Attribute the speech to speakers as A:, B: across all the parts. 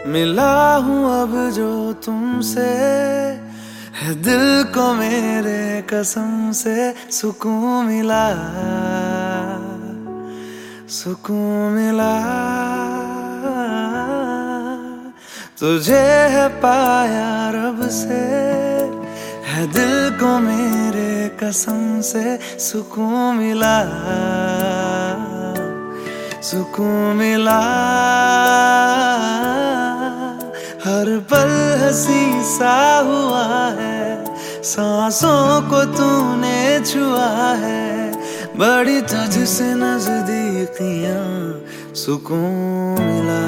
A: मिला हूँ अब जो तुमसे, है दिल को मेरे कसम से सुकून मिला, सुकून मिला। तुझे है पाया रब से, है दिल को मेरे कसम से सुकून मिला, सुकून मिला। हर पल हंसी सा हुआ है, सांसों को तूने छुआ है, बड़ी तुझसे नजदीकियां, सुकून मिला,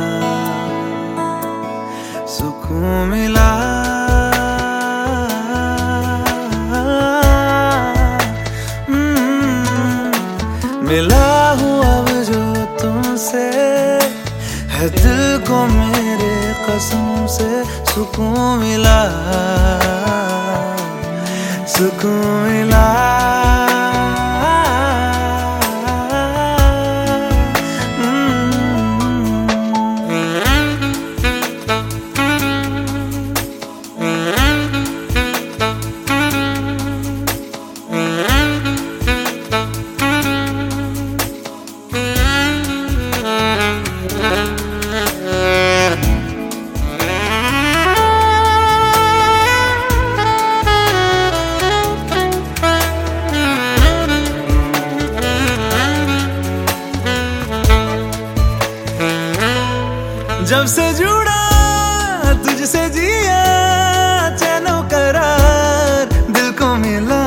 A: सुकून मिला। मिला हूँ अब जो तुमसे, है दिल को मेरे कसम से सुकून मिला, सुकून मिला। जब से जुड़ा तुझसे जिया, चैनो करार दिल को मिला।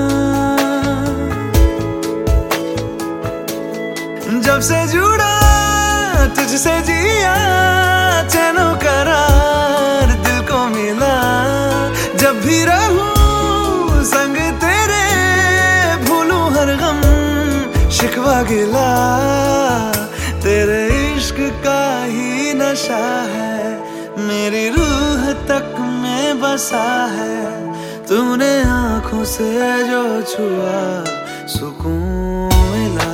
A: जब से जुड़ा तुझसे जिया, चैनो करार दिल को मिला। जब भी रहूं संग तेरे, भूलूं हर गम शिकवा गिला। तेरे इश्क का ही नशा है, मेरी रूह तक में बसा है। तूने आँखों से जो छुआ, सुकून मिला,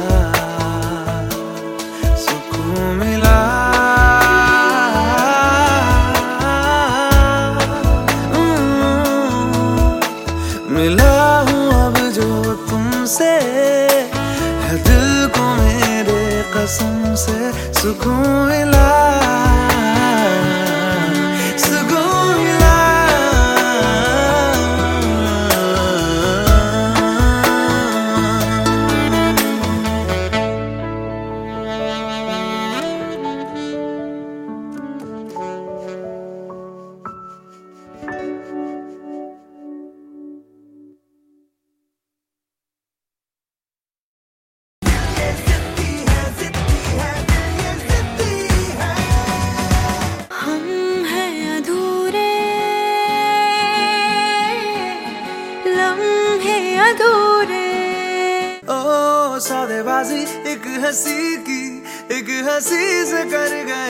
A: सुकून मिला। मिला हूँ अब जो तुमसे, है दिल को मेरे कसम से सुकून मिला, सुकून मिला। ओ सौदेबाजी एक हंसी की, एक हंसी से कर गए